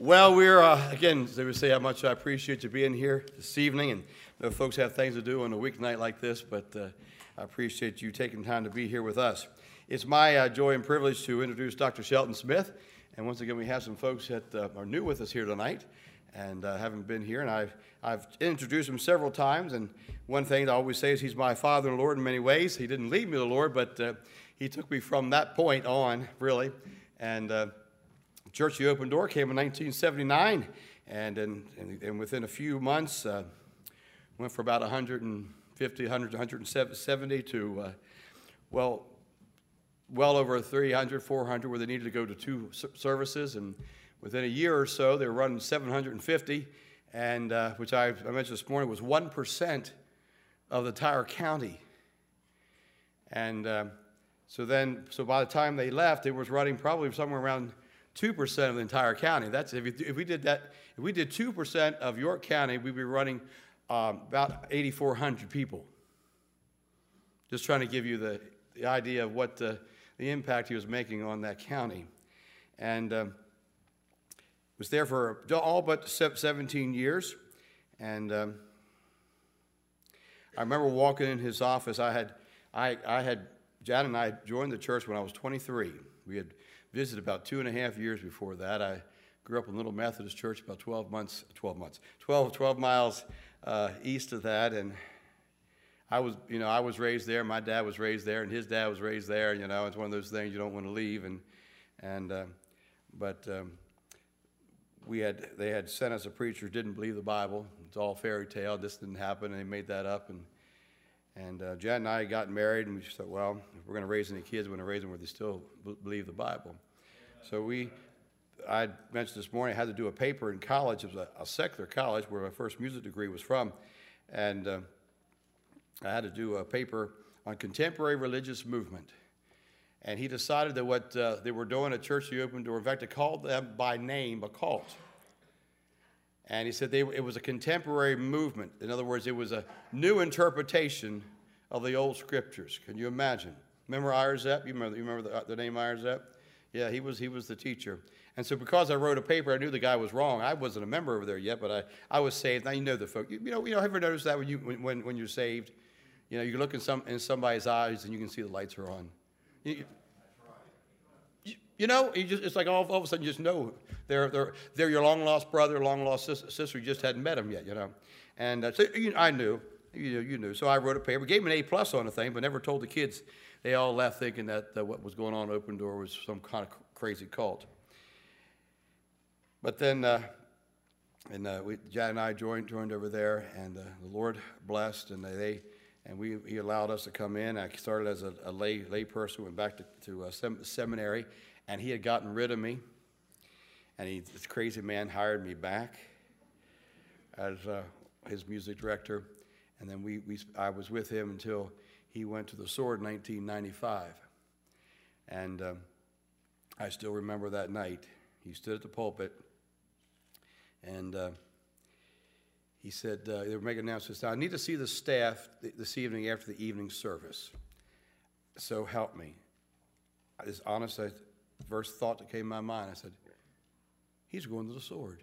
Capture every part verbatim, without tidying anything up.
Well, we're, uh, again, as they would say, how much I appreciate you being here this evening. And I know folks have things to do on a weeknight like this, but uh, I appreciate you taking time to be here with us. It's my uh, joy and privilege to introduce Doctor Shelton Smith. And once again, we have some folks that uh, are new with us here tonight and uh, haven't been here. And I've, I've introduced him several times. And one thing I always say is he's my father in the Lord in many ways. He didn't lead me to the Lord, but uh, he took me from that point on, really. And uh, Church of the Open Door came in nineteen seventy-nine, and, and, and within a few months, uh, went from about one hundred fifty, one hundred, one hundred seventy to, uh, well, well over three hundred, four hundred, where they needed to go to two services. And within a year or so, they were running seven hundred fifty, and uh, which I, I mentioned this morning was one percent of the entire county. And uh, so then, so by the time they left, it was running probably somewhere around two percent of the entire county. That's if, you, if we did that, if we did two percent of York County, we'd be running um, about eighty-four hundred people. Just trying to give you the, the idea of what the, the impact he was making on that county. And um, was there for all but seventeen years. And um, I remember walking in his office. I had, I, I had, Jan and I joined the church when I was twenty-three. We had visited about two and a half years before that. I grew up in a little Methodist church about twelve months, twelve months, twelve, twelve miles uh, east of that. And I was, you know, I was raised there. My dad was raised there, and his dad was raised there. You know, it's one of those things you don't want to leave. And, and uh, but um, we had, they had sent us a preacher who didn't believe the Bible. It's all fairy tale. This didn't happen, and they made that up. And And uh, Jan and I got married, and we said, well, if we're going to raise any kids, we're going to raise them where they still b- believe the Bible. So we, I mentioned this morning, I had to do a paper in college. It was a, a secular college where my first music degree was from. And uh, I had to do a paper on contemporary religious movement. And he decided that what uh, they were doing at Church of the Open Door, in fact, they called them by name a cult. And he said they, it was a contemporary movement. In other words, it was a new interpretation of the old scriptures. Can you imagine? Remember Irzep? You remember, you remember the, the name Irzep? Yeah, he was he was the teacher. And so because I wrote a paper, I knew the guy was wrong. I wasn't a member over there yet, but I, I was saved. Now you know the folk. You, you know, you know, have you ever noticed that when you when when you're saved? You know, you look in some in somebody's eyes and you can see the lights are on. You, you, you know, you just it's like all, all of a sudden you just know. They're, they're, they're your long-lost brother, long-lost sister, sister. You just hadn't met them yet, you know. And uh, so you, I knew. You, you knew. So I wrote a paper, gave them an A plus on the thing, but never told the kids. They all left thinking that uh, what was going on at Open Door was some kind of crazy cult. But then, uh, and uh, we, Jan and I joined joined over there, and uh, the Lord blessed, and they, and we he allowed us to come in. I started as a, a lay lay person, went back to, to uh, sem- seminary, and he had gotten rid of me. And he, this crazy man hired me back as uh, his music director. And then we, we, I was with him until he went to the sword in nineteen ninety-five. And um, I still remember that night. He stood at the pulpit, and uh, he said, uh, they were making announcements. I need to see the staff th- this evening after the evening service. So help me. I just honest, I, first thought that came in my mind, I said, he's going to the sword.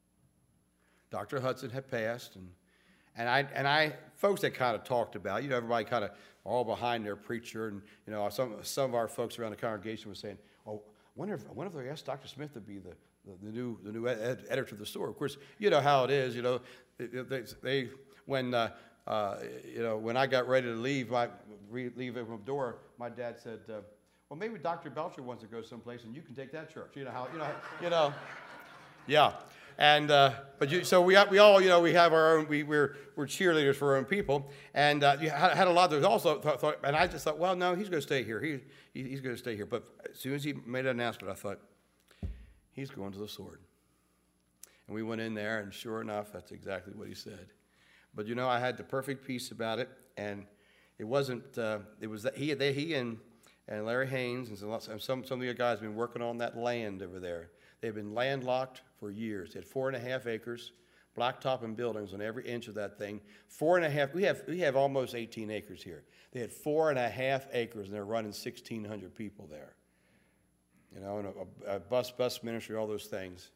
Doctor Hudson had passed, and and I and I folks that kind of talked about, you know, everybody kind of all behind their preacher, and you know, some some of our folks around the congregation were saying, "Oh, when if when if they asked Doctor Smith to be the, the, the new the new ed- editor of the sword?" Of course, you know how it is. You know, they, they when uh, uh, you know when I got ready to leave, my leave from the door, my dad said, uh, "Well, maybe Doctor Belcher wants to go someplace, and you can take that church." You know how you know you know. Yeah, and uh, but you, so we we all you know we have our own we we're we're cheerleaders for our own people, and uh, you had, had a lot. There's also thought, thought, and I just thought, well, no, he's going to stay here. He, he he's going to stay here. But as soon as he made an announcement, I thought he's going to the sword. And we went in there, and sure enough, that's exactly what he said. But you know, I had the perfect peace about it, and it wasn't. Uh, it was that he they, he and and Larry Haynes and some some some of the guys have been working on that land over there. They've been landlocked for years. They had four and a half acres, blacktop and buildings on every inch of that thing. Four and a half, we have we have almost eighteen acres here. They had four and a half acres, and they're running sixteen hundred people there. You know, and a, a bus bus ministry, all those things.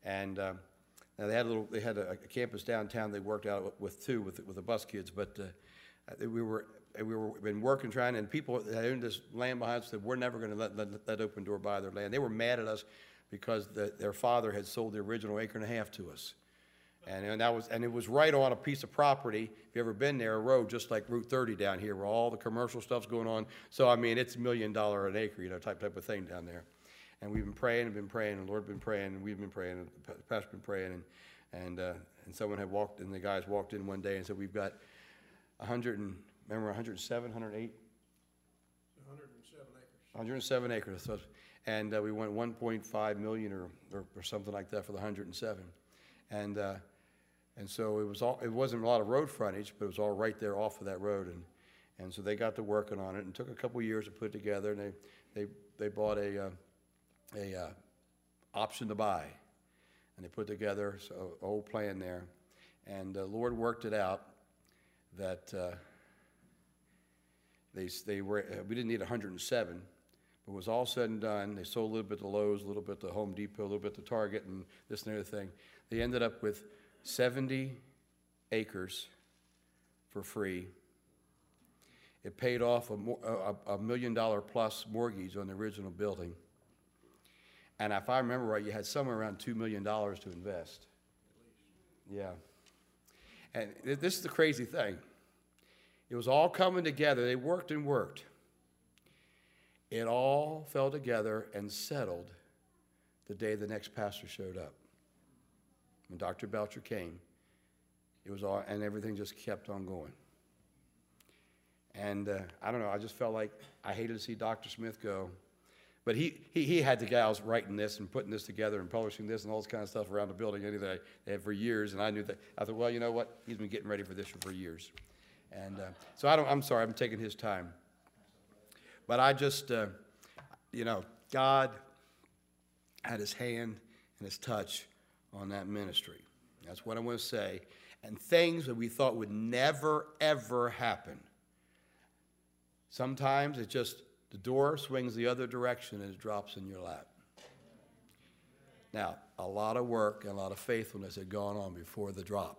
And um, now they had a little, they had a, a campus downtown. They worked out with too, with with the bus kids. But uh, we were we were been working trying, and people that owned this land behind us said we're never going to let, let that Open Door buy their land. They were mad at us because the, their father had sold the original acre and a half to us. And, and that was, and it was right on a piece of property. If you've ever been there, a road just like Route thirty down here, where all the commercial stuff's going on. So I mean, it's million dollar an acre, you know, type type of thing down there. And we've been praying and been praying, and the Lord been praying, and we've been praying, and the pastor's been praying, and and uh, and someone had walked, and the guys walked in one day and said, we've got a hundred and remember one hundred seven, one hundred eight, one hundred seven acres. one hundred seven acres. So, and uh, we went one point five million or, or or something like that for the one hundred seven, and. Uh, And so it was all, it wasn't a lot of road frontage, but it was all right there off of that road. And, and so they got to working on it, and it took a couple of years to put it together, and they, they, they bought a, uh, a uh, option to buy. And they put together so, a whole plan there. And the uh, Lord worked it out that uh, they, they were, uh, we didn't need one hundred seven, but it was all said and done. They sold a little bit to Lowe's, a little bit to Home Depot, a little bit to Target, and this and everything. They ended up with seventy acres for free. It paid off a, a, a million dollar plus mortgage on the original building. And if I remember right, you had somewhere around two million dollars to invest. Yeah. And this is the crazy thing. It was all coming together. They worked and worked. It all fell together and settled the day the next pastor showed up. When Doctor Belcher came, it was all, and everything just kept on going. And uh, I don't know, I just felt like I hated to see Doctor Smith go. But he, he, he had the gals writing this and putting this together and publishing this and all this kind of stuff around the building anything they had for years. And I knew that, I thought, well, you know what? He's been getting ready for this for years. And uh, so I don't, I'm sorry, I'm taking his time. But I just, uh, you know, God had his hand and his touch on that ministry. That's what I want to say. And things that we thought would never, ever happen. Sometimes it just, the door swings the other direction and it drops in your lap. Now, a lot of work and a lot of faithfulness had gone on before the drop.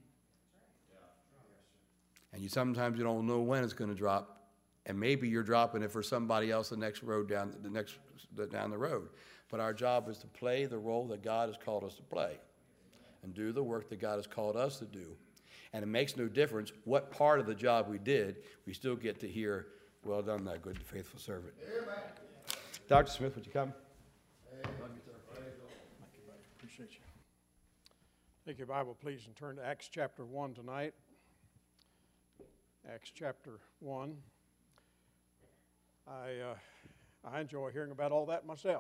And you sometimes you don't know when it's going to drop, and maybe you're dropping it for somebody else the next road down the next down the road. But our job is to play the role that God has called us to play and do the work that God has called us to do. And it makes no difference what part of the job we did, we still get to hear, well done, thy good and faithful servant. Amen. Doctor Smith, would you come? Hey. Love you, sir. Thank you, buddy. Appreciate you. Take your Bible, please, and turn to Acts chapter one tonight. Acts chapter one. I, uh, I enjoy hearing about all that myself.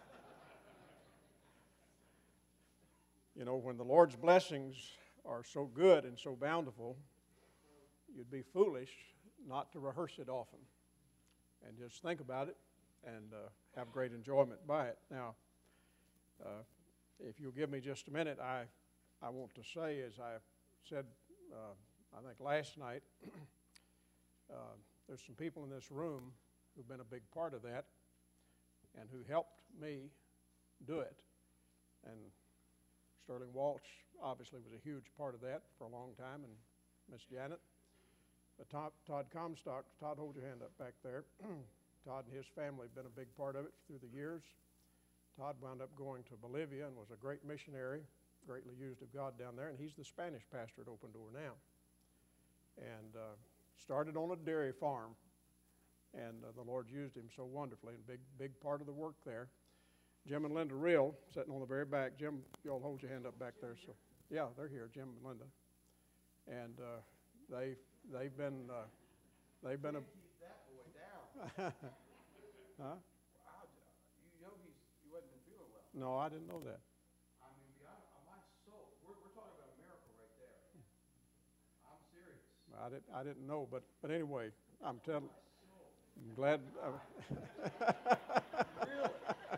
You know, when the Lord's blessings are so good and so bountiful, you'd be foolish not to rehearse it often and just think about it and uh, have great enjoyment by it. Now, uh, if you'll give me just a minute, I, I want to say, as I said, uh, I think last night, uh, there's some people in this room who've been a big part of that and who helped me do it. And Sterling Walsh obviously was a huge part of that for a long time, and Miss Janet. But Todd, Todd Comstock, Todd, hold your hand up back there. Todd and his family have been a big part of it through the years. Todd wound up going to Bolivia and was a great missionary, greatly used of God down there, and he's the Spanish pastor at Open Door now. And uh, started on a dairy farm, and uh, the Lord used him so wonderfully, and big, big part of the work there. Jim and Linda Real, sitting on the very back. Jim, y'all hold your hand up back there. So, yeah, they're here, Jim and Linda. And uh, they, they've been, uh, they've been a... Keep that boy down. Huh? You know he's, he wasn't been feeling well. No, I didn't know that. I mean, beyond my soul, we're, we're talking about a miracle right there. I'm serious. I didn't, I didn't know, but, but anyway, I'm telling. I'm glad. Uh, really?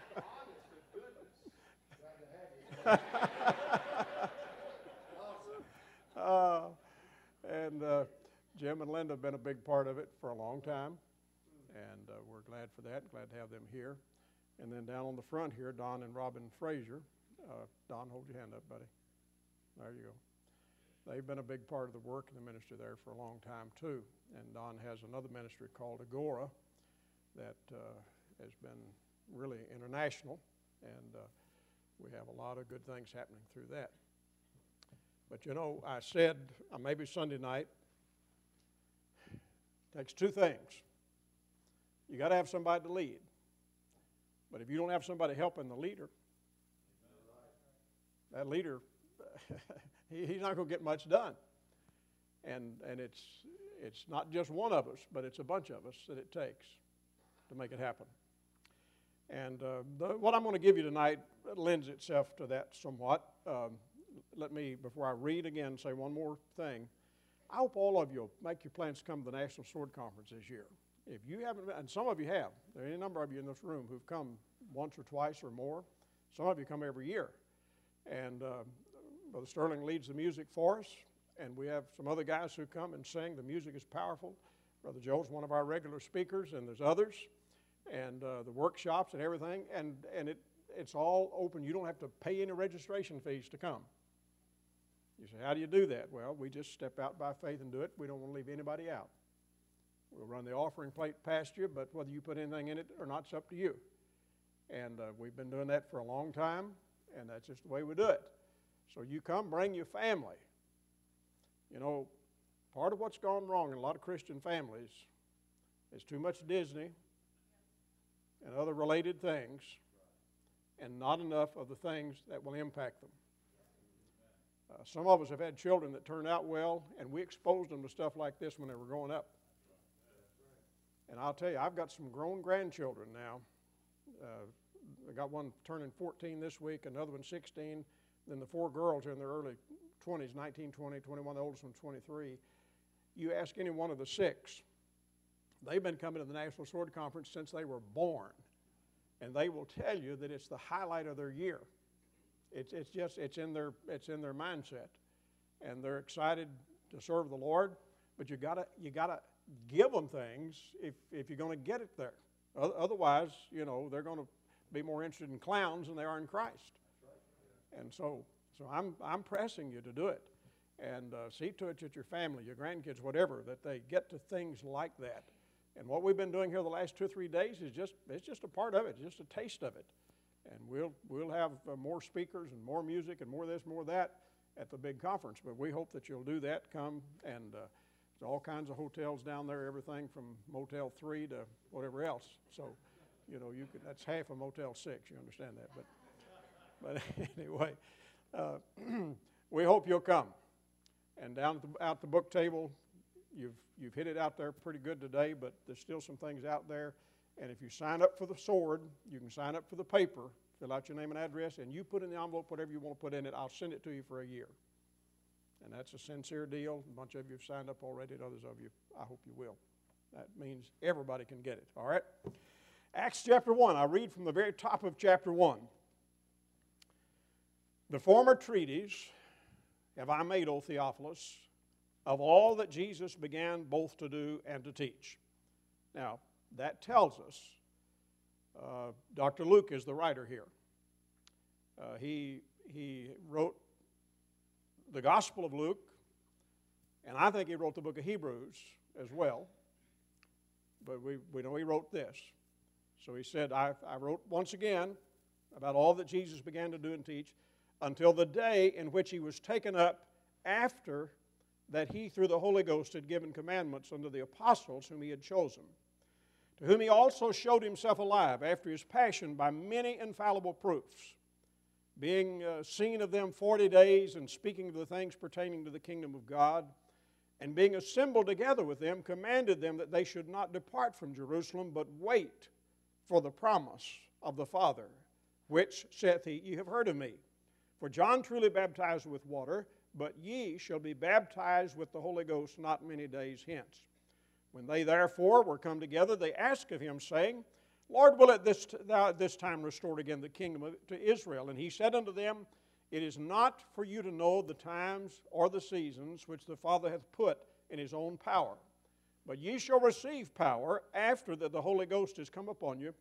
uh, and uh, Jim and Linda have been a big part of it for a long time, and uh, we're glad for that, glad to have them here. And then down on the front here, Don and Robin Frazier, Uh, Don, hold your hand up, buddy. There you go. They've been a big part of the work in the ministry there for a long time, too. And Don has another ministry called Agora that uh, has been really international, and uh, we have a lot of good things happening through that. But, you know, I said uh, maybe Sunday night, it takes two things. You got to have somebody to lead. But if you don't have somebody helping the leader, that leader, he, he's not going to get much done. And and it's it's not just one of us, but it's a bunch of us that it takes to make it happen. And uh, the, what I'm going to give you tonight lends itself to that somewhat. Um, let me, before I read again, say one more thing. I hope all of you will make your plans to come to the National Sword Conference this year. If you haven't, and some of you have, there are any number of you in this room who've come once or twice or more. Some of you come every year. And uh, Brother Sterling leads the music for us, and we have some other guys who come and sing. The music is powerful. Brother Joe's one of our regular speakers, and there's others, and uh, the workshops and everything, and, and it, it's all open. You don't have to pay any registration fees to come. You say, how do you do that? Well, we just step out by faith and do it. We don't want to leave anybody out. We'll run the offering plate past you, but whether you put anything in it or not, it's up to you. And uh, we've been doing that for a long time, and that's just the way we do it. So you come, bring your family. You know, part of what's gone wrong in a lot of Christian families is too much Disney and other related things, and not enough of the things that will impact them. Uh, some of us have had children that turned out well, and we exposed them to stuff like this when they were growing up. And I'll tell you, I've got some grown grandchildren now. Uh, I got one turning fourteen this week, another one sixteen, then the four girls are in their early twenties, nineteen, twenty, twenty-one, the oldest one twenty-three. You ask any one of the six, they've been coming to the National Sword Conference since they were born. And they will tell you that it's the highlight of their year. It's, it's just, it's in their, it's in their mindset. And they're excited to serve the Lord, but you gotta, you gotta give them things if, if you're gonna get it there. Otherwise, you know, they're gonna be more interested in clowns than they are in Christ. And so, so I'm, I'm pressing you to do it. And uh, see to it that your family, your grandkids, whatever, that they get to things like that. And what we've been doing here the last two or three days is just, it's just a part of it, just a taste of it. And we'll, we'll have uh, more speakers and more music and more this, more that at the big conference. But we hope that you'll do that, come, and uh, there's all kinds of hotels down there, everything from Motel three to whatever else. So, you know, you could, that's half of Motel six, you understand that. But, but anyway, uh, we hope you'll come. And down at the, out the book table, you've, you've hit it out there pretty good today, but there's still some things out there. And if you sign up for the sword, you can sign up for the paper, fill out your name and address, and you put in the envelope whatever you want to put in it. I'll send it to you for a year. And that's a sincere deal. A bunch of you have signed up already, and others of you, I hope you will. That means everybody can get it, all right? Acts chapter one, I read from the very top of chapter one. The former treatise have I made, O Theophilus, of all that Jesus began both to do and to teach. Now, that tells us, uh, Doctor Luke is the writer here. Uh, he, he wrote the Gospel of Luke, and I think he wrote the book of Hebrews as well. But we, we know he wrote this. So he said, I, I wrote once again about all that Jesus began to do and teach until the day in which he was taken up, after that he through the Holy Ghost had given commandments unto the apostles whom he had chosen, to whom he also showed himself alive after his passion by many infallible proofs, being uh, seen of them forty days, and speaking of the things pertaining to the kingdom of God, and being assembled together with them, commanded them that they should not depart from Jerusalem, but wait for the promise of the Father, which saith he, Ye have heard of me. For John truly baptized with water, but ye shall be baptized with the Holy Ghost not many days hence. When they therefore were come together, they asked of him, saying, Lord, will at this, thou at this time restore again the kingdom of, to Israel? And he said unto them, It is not for you to know the times or the seasons which the Father hath put in his own power. But ye shall receive power after that the Holy Ghost is come upon you,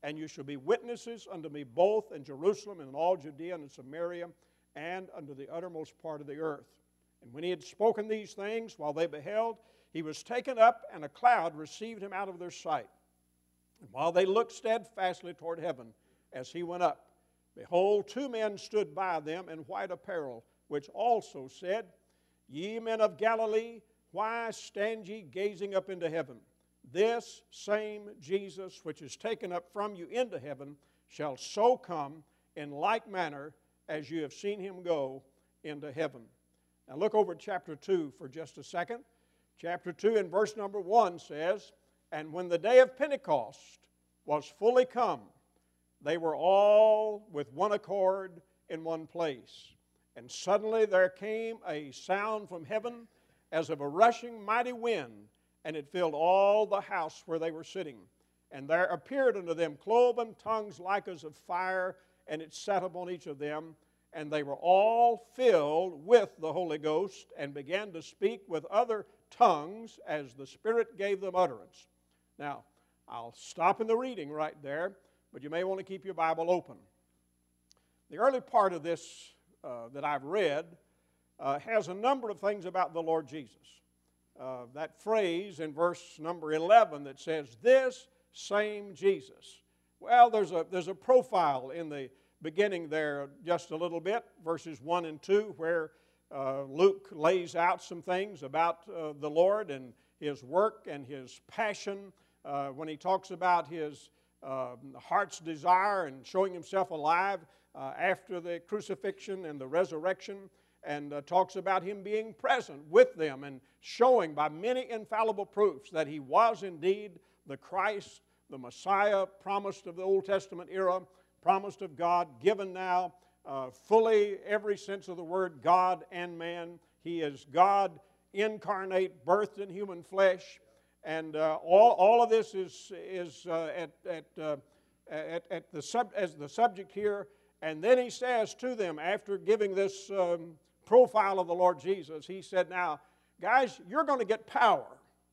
and you shall be witnesses unto me both in Jerusalem and in all Judea and in Samaria and unto the uttermost part of the earth. And when he had spoken these things, while they beheld, he was taken up, and a cloud received him out of their sight. And while they looked steadfastly toward heaven as he went up, behold, two men stood by them in white apparel, which also said, Ye men of Galilee, why stand ye gazing up into heaven? This same Jesus, which is taken up from you into heaven, shall so come in like manner as you have seen him go into heaven. Now look over at chapter two for just a second. Chapter two and verse number one says, And when the day of Pentecost was fully come, they were all with one accord in one place. And suddenly there came a sound from heaven as of a rushing mighty wind, and it filled all the house where they were sitting. And there appeared unto them cloven tongues like as of fire, and it sat upon each of them. And they were all filled with the Holy Ghost, and began to speak with other tongues as the Spirit gave them utterance. Now, I'll stop in the reading right there, but you may want to keep your Bible open. The early part of this uh, that I've read uh, has a number of things about the Lord Jesus. Uh, that phrase in verse number eleven that says, This same Jesus. Well, there's a, there's a profile in the beginning there just a little bit, verses one and two, where uh, Luke lays out some things about uh, the Lord and his work and his passion. Uh, when he talks about his uh, heart's desire and showing himself alive uh, after the crucifixion and the resurrection, and uh, talks about him being present with them and showing by many infallible proofs that he was indeed the Christ, the Messiah promised of the Old Testament era, promised of God, given now uh, fully every sense of the word, God and man. He is God incarnate, birthed in human flesh, and uh, all, all of this is, is uh, at, at, uh, at, at the sub, as the subject here. And then he says to them, after giving this um, profile of the Lord Jesus, he said, now, guys, you're going to get power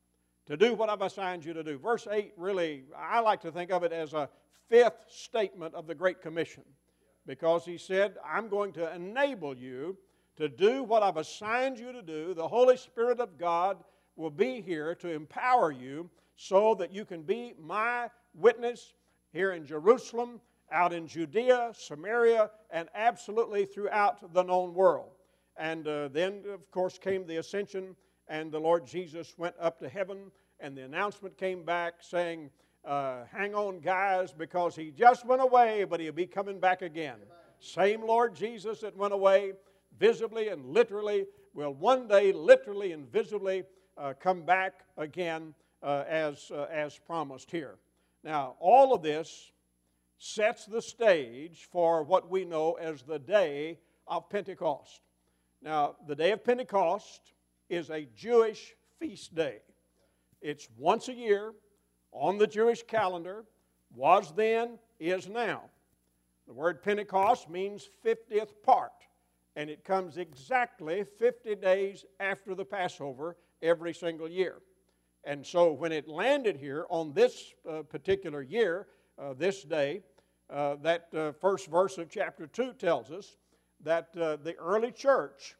to do what I've assigned you to do. Verse eight really, I like to think of it as a fifth statement of the Great Commission, because he said, I'm going to enable you to do what I've assigned you to do. The Holy Spirit of God will be here to empower you so that you can be my witness here in Jerusalem, out in Judea, Samaria, and absolutely throughout the known world. And uh, then, of course, came the ascension, and the Lord Jesus went up to heaven, and the announcement came back saying, uh, hang on, guys, because he just went away, but he'll be coming back again. Same Lord Jesus that went away visibly and literally will one day literally and visibly uh, come back again uh, as, uh, as promised here. Now, all of this sets the stage for what we know as the day of Pentecost. Now, the day of Pentecost is a Jewish feast day. It's once a year on the Jewish calendar, was then, is now. The word Pentecost means fiftieth part, and it comes exactly fifty days after the Passover every single year. And so when it landed here on this uh, particular year, uh, this day, uh, that uh, first verse of chapter two tells us that uh, the early church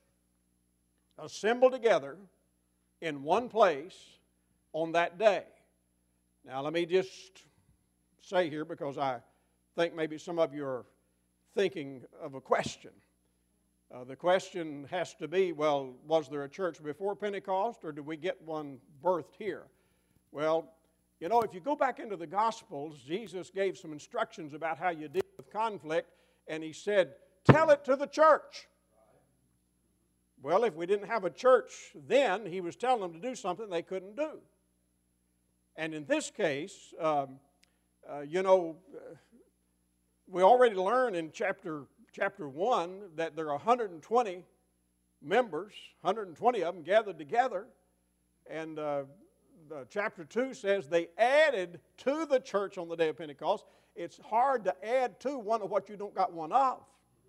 assembled together in one place on that day. Now let me just say here, because I think maybe some of you are thinking of a question. Uh, the question has to be, well, was there a church before Pentecost, or did we get one birthed here? Well, you know, if you go back into the Gospels, Jesus gave some instructions about how you deal with conflict, and he said, tell it to the church. Well, if we didn't have a church then, he was telling them to do something they couldn't do. And in this case, um, uh, you know, uh, we already learned in chapter chapter one that there are one hundred twenty members, one hundred twenty of them gathered together. And uh, the chapter two says they added to the church on the day of Pentecost. It's hard to add to one of what you don't got one of.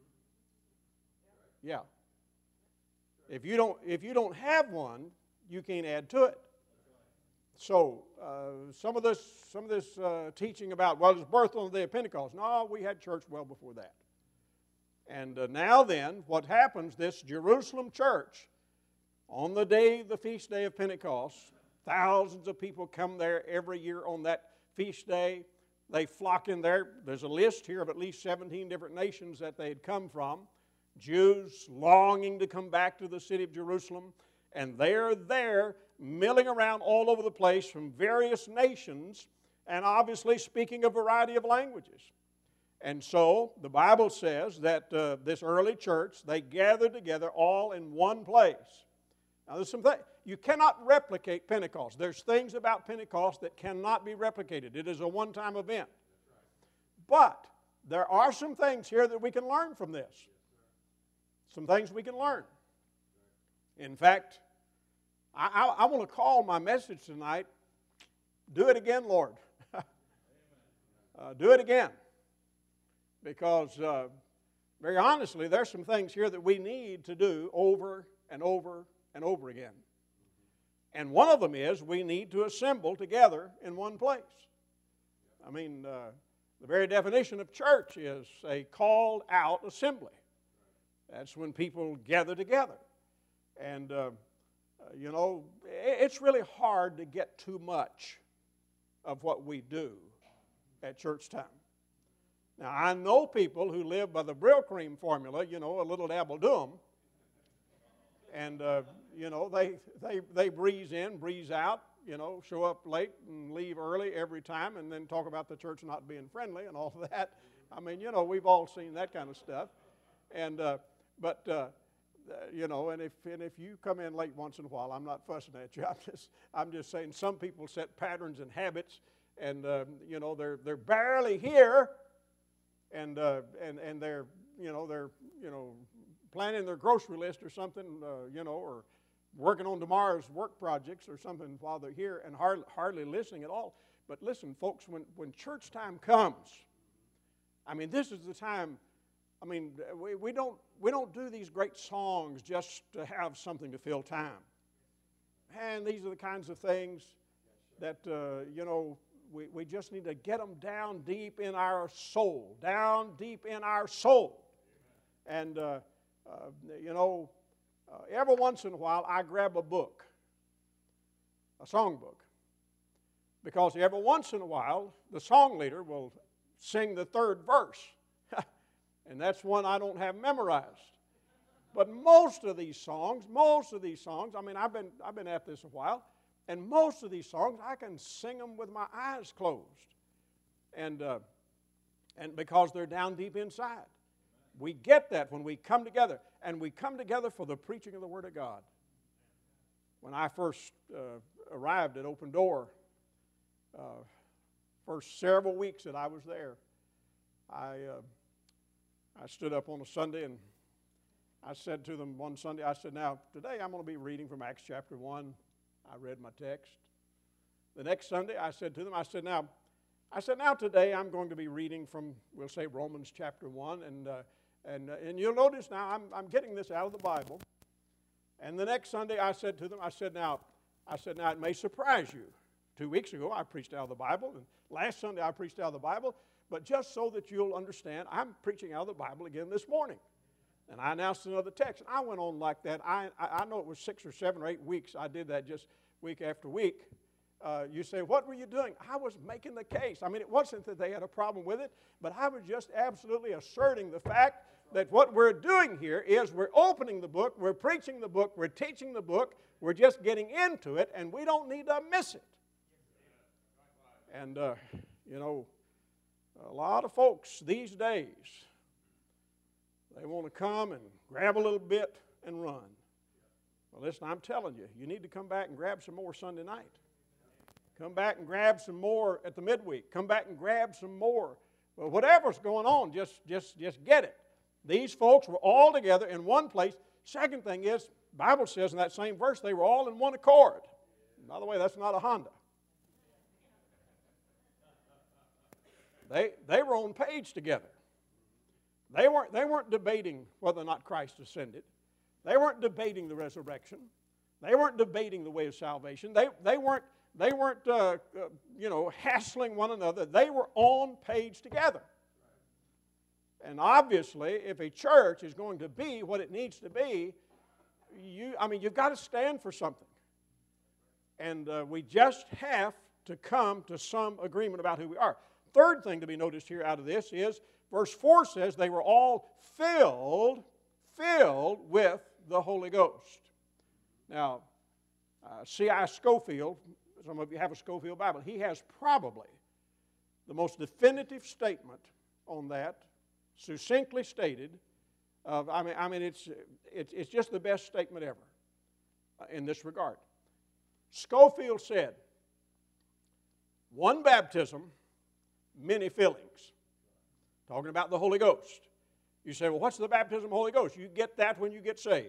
Yeah. If you don't, if you don't have one, you can't add to it. so uh, some of this, some of this uh, teaching about, well, it was birth on the day of Pentecost. No, we had church well before that. And uh, now then, what happens, this Jerusalem church, on the day, the feast day of Pentecost, thousands of people come there every year on that feast day. They flock in there. There's a list here of at least seventeen different nations that they had come from. Jews longing to come back to the city of Jerusalem. And they're there milling around all over the place from various nations and obviously speaking a variety of languages. And so the Bible says that uh, this early church, they gathered together all in one place. Now there's some things. You cannot replicate Pentecost. There's things about Pentecost that cannot be replicated. It is a one-time event. But there are some things here that we can learn from this. Some things we can learn. In fact, I, I, I want to call my message tonight, Do It Again, Lord. uh, do it again. Because, uh, very honestly, there's some things here that we need to do over and over and over again. And one of them is we need to assemble together in one place. I mean, uh, the very definition of church is a called out assembly. That's when people gather together. And, uh, uh, you know, it's really hard to get too much of what we do at church time. Now, I know people who live by the Brill Cream formula, you know, a little dabble do 'em. And, uh, you know, they, they, they breeze in, breeze out, you know, show up late and leave early every time and then talk about the church not being friendly and all of that. I mean, you know, we've all seen that kind of stuff. And, uh, but, uh, you know, and if, and if you come in late once in a while, I'm not fussing at you. I'm just, I'm just saying some people set patterns and habits and, uh, you know, they're, they're barely here and, uh, and, and they're, you know, they're, you know, planning their grocery list or something, uh, you know, or working on tomorrow's work projects or something while they're here and hardly, hardly listening at all. But listen, folks, when, when church time comes, I mean, this is the time, I mean, we, we, don't, we don't do these great songs just to have something to fill time. And these are the kinds of things that, uh, you know, we, we just need to get them down deep in our soul, down deep in our soul. And, uh, Uh, you know, uh, every once in a while I grab a book, a song book, because every once in a while the song leader will sing the third verse, and that's one I don't have memorized. But most of these songs, most of these songs, I mean, I've been I've been at this a while, and most of these songs I can sing them with my eyes closed, and uh, and because they're down deep inside. We get that when we come together, and we come together for the preaching of the Word of God. When I first uh, arrived at Open Door, uh, first several weeks that I was there, I uh, I stood up on a Sunday and I said to them one Sunday, I said, now, today I'm going to be reading from Acts chapter one. I read my text. The next Sunday I said to them, I said, now, I said, now today I'm going to be reading from, we'll say, Romans chapter one, and uh, And, uh, and you'll notice now I'm, I'm getting this out of the Bible. And the next Sunday I said to them, I said, now, I said, now it may surprise you. Two weeks ago I preached out of the Bible, and last Sunday I preached out of the Bible. But just so that you'll understand, I'm preaching out of the Bible again this morning. And I announced another text. And I went on like that. I, I, I know it was six or seven or eight weeks. I did that just week after week. Uh, you say, what were you doing? I was making the case. I mean, it wasn't that they had a problem with it, but I was just absolutely asserting the fact that what we're doing here is we're opening the book, we're preaching the book, we're teaching the book, we're just getting into it, and we don't need to miss it. And, uh, you know, a lot of folks these days, they want to come and grab a little bit and run. Well, listen, I'm telling you, you need to come back and grab some more Sunday night. Come back and grab some more at the midweek. Come back and grab some more. Well, whatever's going on, just, just, just get it. These folks were all together in one place. Second thing is, the Bible says in that same verse, they were all in one accord. By the way, that's not a Honda. They, they were on page together. They weren't, they weren't debating whether or not Christ ascended. They weren't debating the resurrection. They weren't debating the way of salvation. They, they, weren't, they weren't uh, uh, you know, hassling one another. They were on page together. And obviously, if a church is going to be what it needs to be, you, I mean, you've got to stand for something. And uh, we just have to come to some agreement about who we are. Third thing to be noticed here out of this is, verse four says, they were all filled, filled with the Holy Ghost. Now, uh, C I Scofield, some of you have a Scofield Bible, he has probably the most definitive statement on that, succinctly stated. Of, I mean, I mean it's, it's, it's just the best statement ever uh, in this regard. Scofield said, one baptism, many fillings. Talking about the Holy Ghost. You say, well, what's the baptism of the Holy Ghost? You get that when you get saved.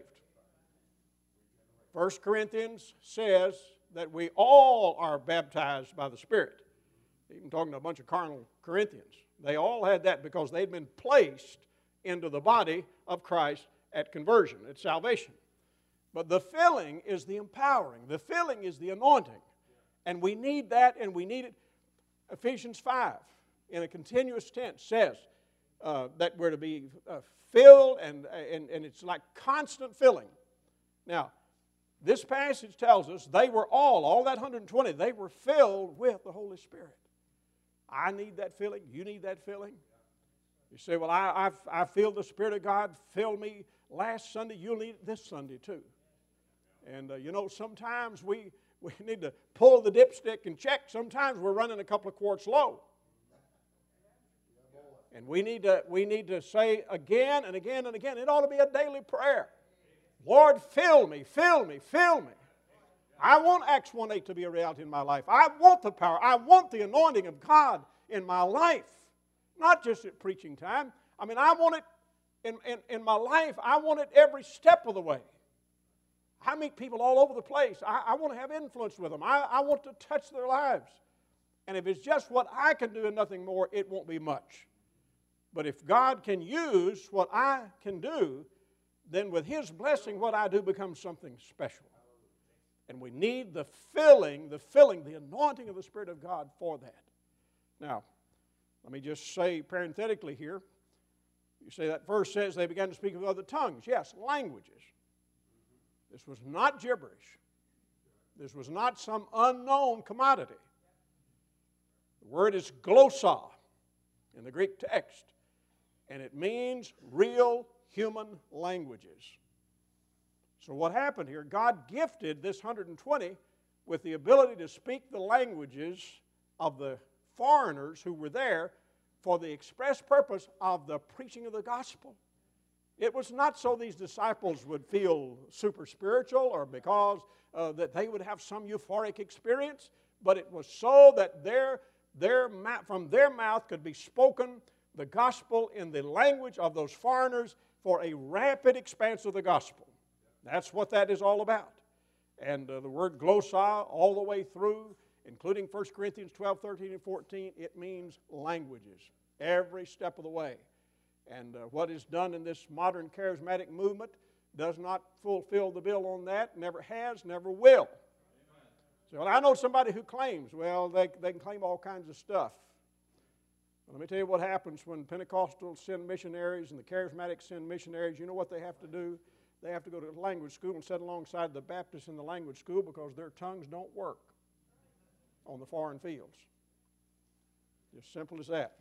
First Corinthians says that we all are baptized by the Spirit. Even talking to a bunch of carnal Corinthians. They all had that because they'd been placed into the body of Christ at conversion, at salvation. But the filling is the empowering. The filling is the anointing. And we need that, and we need it. Ephesians five, in a continuous tense, says uh, that we're to be uh, filled, and, and, and it's like constant filling. Now, this passage tells us they were all, all that one hundred twenty, they were filled with the Holy Spirit. I need that filling. You need that filling. You say, well, I, I, I feel the Spirit of God fill me last Sunday. You'll need it this Sunday too. And, uh, you know, sometimes we, we need to pull the dipstick and check. Sometimes we're running a couple of quarts low. And we need to, we need to say again and again and again, it ought to be a daily prayer. Lord, fill me, fill me, fill me. I want Acts one eight to be a reality in my life. I want the power. I want the anointing of God in my life. Not just at preaching time. I mean, I want it in, in, in my life. I want it every step of the way. I meet people all over the place. I, I want to have influence with them. I, I want to touch their lives. And if it's just what I can do and nothing more, it won't be much. But if God can use what I can do, then with His blessing, what I do becomes something special. And we need the filling, the filling, the anointing of the Spirit of God for that. Now, let me just say parenthetically here, you say that verse says they began to speak with other tongues. Yes, languages. This was not gibberish. This was not some unknown commodity. The word is glossa in the Greek text, and it means real human languages. So what happened here, God gifted this one hundred twenty with the ability to speak the languages of the foreigners who were there for the express purpose of the preaching of the gospel. It was not so these disciples would feel super spiritual or because uh, that they would have some euphoric experience, but it was so that their, their, from their mouth could be spoken the gospel in the language of those foreigners for a rapid expanse of the gospel. That's what that is all about. And uh, the word glossa all the way through, including First Corinthians twelve, thirteen, and fourteen, it means languages every step of the way. And uh, what is done in this modern charismatic movement does not fulfill the bill on that, never has, never will. So well, I know somebody who claims, well, they, they can claim all kinds of stuff. Let me tell you what happens when Pentecostals send missionaries and the charismatics send missionaries. You know what they have to do? They have to go to the language school and sit alongside the Baptists in the language school because their tongues don't work on the foreign fields. Just simple as that.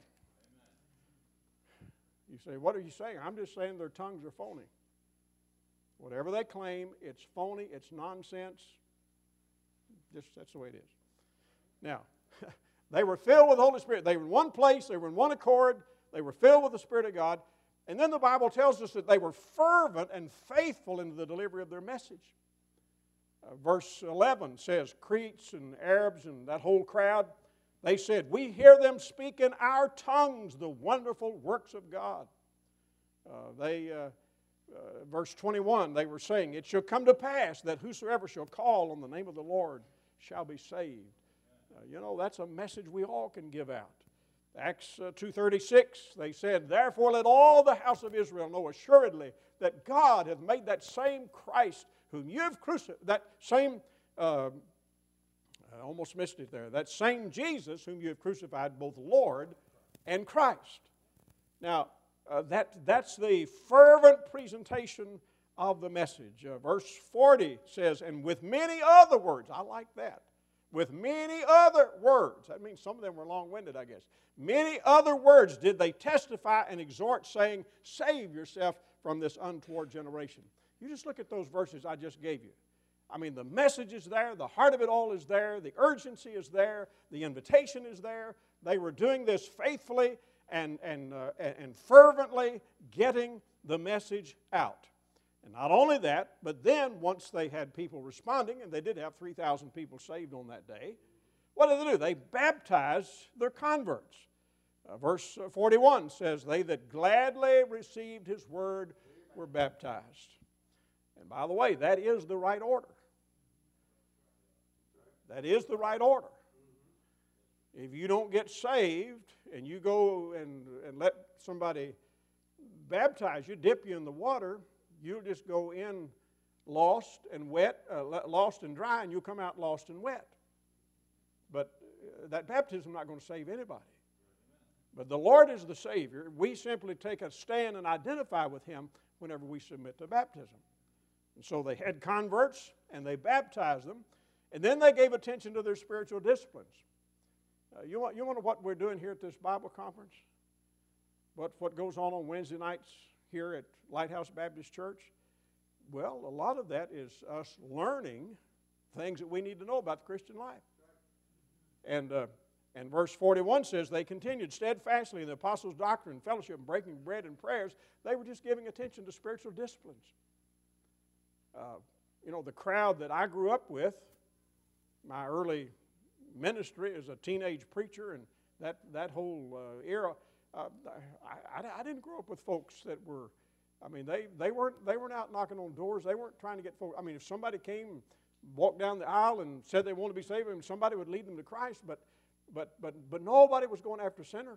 You say, what are you saying? I'm just saying their tongues are phony. Whatever they claim, it's phony, it's nonsense. Just, that's the way it is. Now, they were filled with the Holy Spirit. They were in one place, they were in one accord, they were filled with the Spirit of God. And then the Bible tells us that they were fervent and faithful in the delivery of their message. Uh, verse eleven says, Cretes and Arabs and that whole crowd, they said, we hear them speak in our tongues the wonderful works of God. Uh, they, uh, uh, verse twenty-one, they were saying, it shall come to pass that whosoever shall call on the name of the Lord shall be saved. Uh, you know, that's a message we all can give out. Acts uh, two thirty-six, they said, therefore let all the house of Israel know assuredly that God hath made that same Christ whom you've crucified, that same uh, I almost missed it there. That same Jesus whom you have crucified, both Lord and Christ. Now, uh, that, that's the fervent presentation of the message. Uh, verse forty says, and with many other words, I like that. With many other words, that means some of them were long-winded, I guess. Many other words did they testify and exhort, saying, save yourself from this untoward generation. You just look at those verses I just gave you. I mean, the message is there, the heart of it all is there, the urgency is there, the invitation is there. They were doing this faithfully and, and, uh, and fervently, getting the message out. And not only that, but then once they had people responding, and they did have three thousand people saved on that day, what did they do? They baptized their converts. Uh, verse forty-one says, they that gladly received his word were baptized. And by the way, that is the right order. That is the right order. If you don't get saved and you go and, and let somebody baptize you, dip you in the water, you'll just go in lost and wet, uh, lost and dry, and you'll come out lost and wet. But uh, that baptism is not going to save anybody. But the Lord is the Savior. We simply take a stand and identify with Him whenever we submit to baptism. And so they had converts, and they baptized them, and then they gave attention to their spiritual disciplines. Uh, you want, you wonder what we're doing here at this Bible conference? What, what goes on on Wednesday nights here at Lighthouse Baptist Church? Well, a lot of that is us learning things that we need to know about the Christian life. And, uh, and verse forty-one says, they continued steadfastly in the apostles' doctrine, fellowship, and breaking bread and prayers. They were just giving attention to spiritual disciplines. Uh, you know, the crowd that I grew up with, my early ministry as a teenage preacher and that, that whole uh, era, uh, I, I, I didn't grow up with folks that were, I mean, they, they, weren't, they weren't out knocking on doors. They weren't trying to get folks. I mean, if somebody came and walked down the aisle and said they wanted to be saved, and somebody would lead them to Christ, but, but, but, but nobody was going after sinners.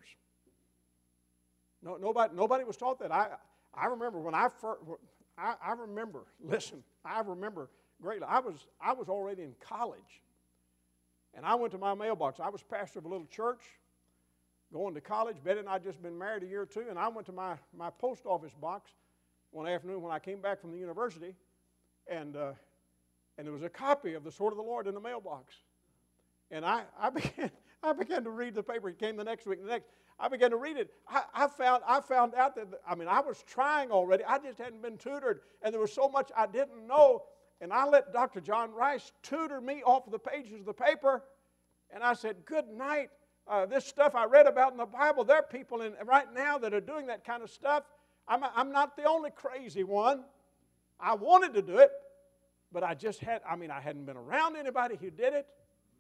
No, nobody, nobody was taught that. I, I remember when I first, I, I remember, listen, I remember greatly. I was, I was already in college. And I went to my mailbox. I was pastor of a little church, going to college. Betty and I had just been married a year or two, and I went to my, my post office box one afternoon when I came back from the university, and, uh, and there was a copy of the Sword of the Lord in the mailbox. And I, I, began, I began to read the paper. It came the next week, the next. I began to read it. I, I, found, I found out that, I mean, I was trying already. I just hadn't been tutored, and there was so much I didn't know. And I let Doctor John Rice tutor me off the pages of the paper. And I said, good night. Uh, this stuff I read about in the Bible, there are people in, right now that are doing that kind of stuff. I'm, I'm not the only crazy one. I wanted to do it, but I just had, I mean, I hadn't been around anybody who did it.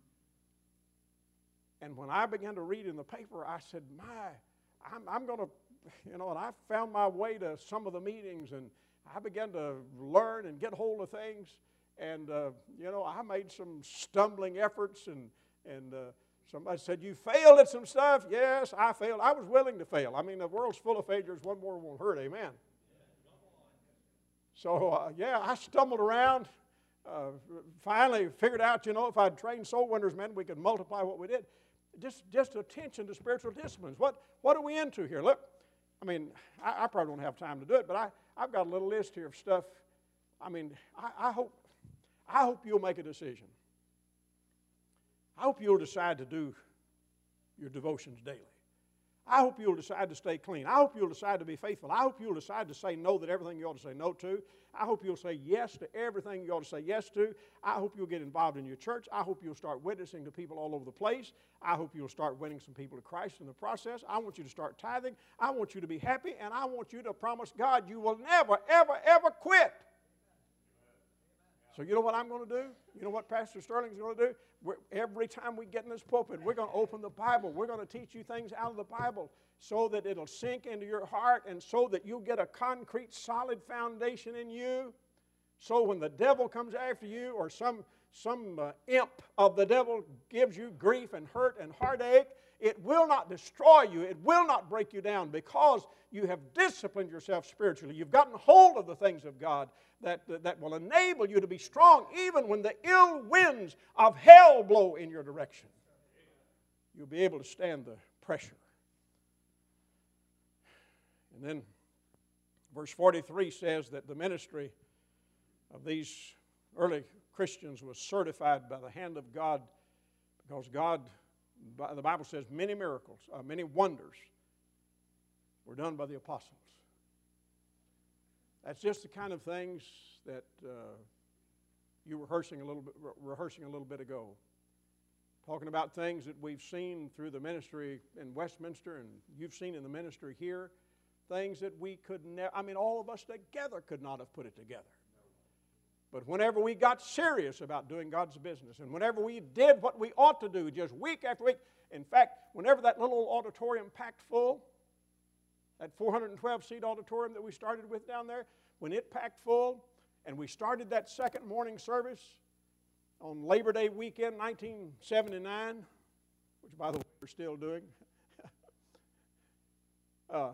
And when I began to read in the paper, I said, my, I'm, I'm going to, you know, and I found my way to some of the meetings, and I began to learn and get hold of things, and, uh, you know, I made some stumbling efforts, and, and uh, somebody said, you failed at some stuff. Yes, I failed. I was willing to fail. I mean, the world's full of failures. One more won't hurt, amen. So, uh, yeah, I stumbled around, uh, finally figured out, you know, if I'd trained soul winners, man, we could multiply what we did. Just, just attention to spiritual disciplines. What, what are we into here? Look, I mean, I, I probably don't have time to do it, but I, I've got a little list here of stuff. I mean, I, I hope, I hope you'll make a decision. I hope you'll decide to do your devotions daily. I hope you'll decide to stay clean. I hope you'll decide to be faithful. I hope you'll decide to say no to everything you ought to say no to. I hope you'll say yes to everything you ought to say yes to. I hope you'll get involved in your church. I hope you'll start witnessing to people all over the place. I hope you'll start winning some people to Christ in the process. I want you to start tithing. I want you to be happy, and I want you to promise God you will never, ever, ever quit. So you know what I'm going to do? You know what Pastor Sterling is going to do? We're, every time we get in this pulpit, we're going to open the Bible. We're going to teach you things out of the Bible so that it'll sink into your heart and so that you'll get a concrete, solid foundation in you. So when the devil comes after you or some, some uh, imp of the devil gives you grief and hurt and heartache It will not destroy you. It will not break you down because you have disciplined yourself spiritually. You've gotten hold of the things of God that, that will enable you to be strong even when the ill winds of hell blow in your direction. You'll be able to stand the pressure. And then verse forty-three says that the ministry of these early Christians was certified by the hand of God because God, the Bible says, many miracles, uh, many wonders were done by the apostles. That's just the kind of things that uh, you were rehearsing a little bit, rehearsing a little bit ago. Talking about things that we've seen through the ministry in Westminster and you've seen in the ministry here. Things that we could never, I mean, all of us together could not have put it together. But whenever we got serious about doing God's business and whenever we did what we ought to do just week after week, in fact, whenever that little auditorium packed full, that four hundred twelve seat auditorium that we started with down there, when it packed full and we started that second morning service on Labor Day weekend nineteen seventy-nine, which by the way we're still doing, uh,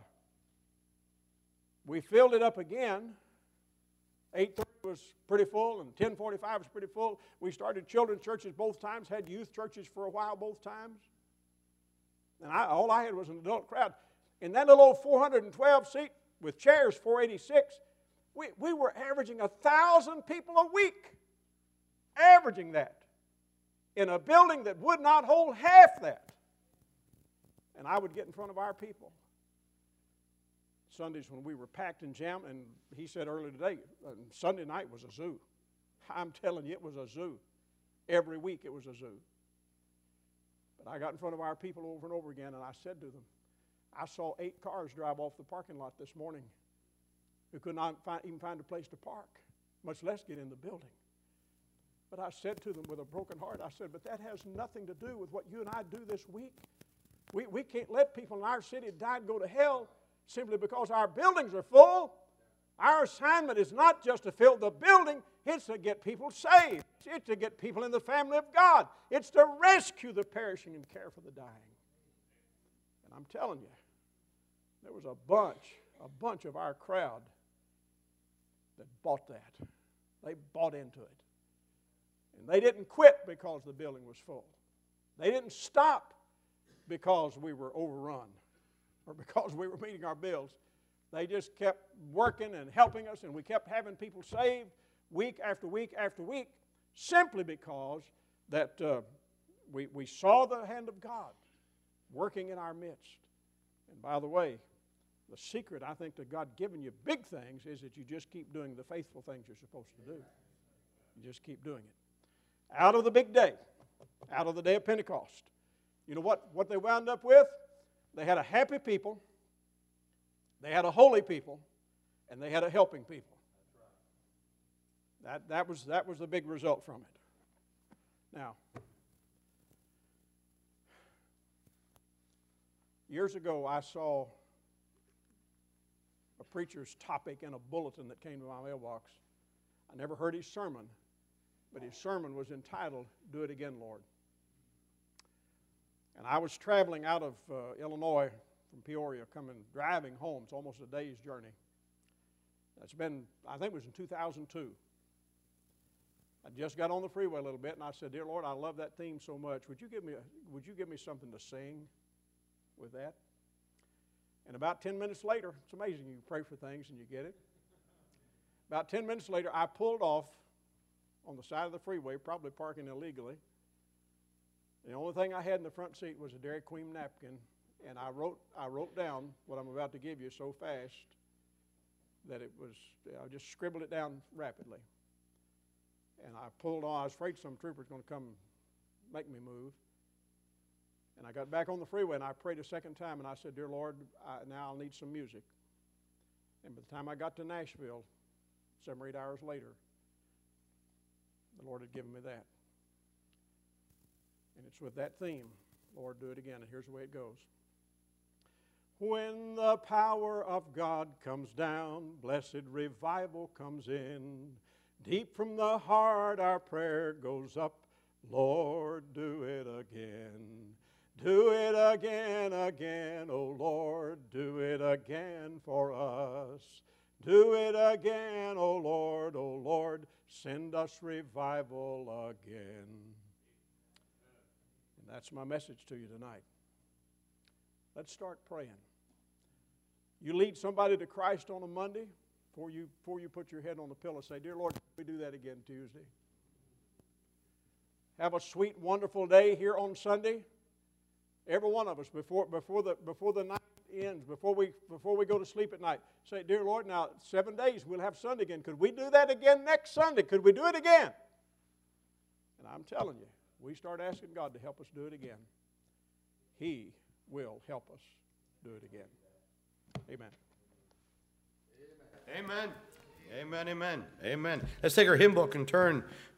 we filled it up again. eight thirty was pretty full and ten forty-five was pretty full. We started children's churches both times, had youth churches for a while both times. And I, all I had was an adult crowd. In that little old four hundred twelve seat with chairs, four eighty-six, we, we were averaging one thousand people a week. Averaging that in a building that would not hold half that. And I would get in front of our people. Sundays when we were packed and jammed, and he said earlier today, uh, Sunday night was a zoo. I'm telling you, it was a zoo. Every week it was a zoo. But I got in front of our people over and over again, and I said to them, I saw eight cars drive off the parking lot this morning who could not find, even find a place to park, much less get in the building. But I said to them with a broken heart, I said, but that has nothing to do with what you and I do this week. We, we can't let people in our city die and go to hell simply because our buildings are full. Our assignment is not just to fill the building, it's to get people saved. It's to get people in the family of God. It's to rescue the perishing and care for the dying. And I'm telling you, there was a bunch, a bunch of our crowd that bought that. They bought into it. And they didn't quit because the building was full. They didn't stop because we were overrun or because we were meeting our bills. They just kept working and helping us, and we kept having people saved week after week after week simply because that uh, we, we saw the hand of God working in our midst. And by the way, the secret, I think, to God giving you big things is that you just keep doing the faithful things you're supposed to do. You just keep doing it. Out of the big day, out of the day of Pentecost, you know what, what they wound up with? They had a happy people, they had a holy people, and they had a helping people. That, that, was, that was the big result from it. Now, years ago I saw a preacher's topic in a bulletin that came to my mailbox. I never heard his sermon, but his sermon was entitled, Do It Again, Lord. And I was traveling out of uh, Illinois from Peoria, coming, driving home. It's almost a day's journey. That's been, I think it was in two thousand two. I just got on the freeway a little bit, and I said, Dear Lord, I love that theme so much. Would you give me, a, would you give me something to sing with that? And about ten minutes later, it's amazing, you pray for things and you get it. About ten minutes later, I pulled off on the side of the freeway, probably parking illegally. The only thing I had in the front seat was a Dairy Queen napkin, and I wrote I wrote down what I'm about to give you so fast that it was, I just scribbled it down rapidly. And I pulled on, I was afraid some trooper was going to come make me move. And I got back on the freeway, and I prayed a second time, and I said, Dear Lord, I, now I'll need some music. And by the time I got to Nashville, seven or eight hours later, the Lord had given me that. And it's with that theme, Lord, do it again. And here's the way it goes. When the power of God comes down, blessed revival comes in. Deep from the heart our prayer goes up, Lord, do it again. Do it again, again, O Lord, do it again for us. Do it again, O Lord, O Lord, send us revival again. And that's my message to you tonight. Let's start praying. You lead somebody to Christ on a Monday, before you, before you put your head on the pillow, say, Dear Lord, we do that again Tuesday. Have a sweet, wonderful day here on Sunday. Every one of us, before, before, the, before the night ends, before we, before we go to sleep at night, say, Dear Lord, now seven days we'll have Sunday again. Could we do that again next Sunday? Could we do it again? And I'm telling you, we start asking God to help us do it again. He will help us do it again. Amen. Amen. Amen, amen, amen. Let's take our hymn book and turn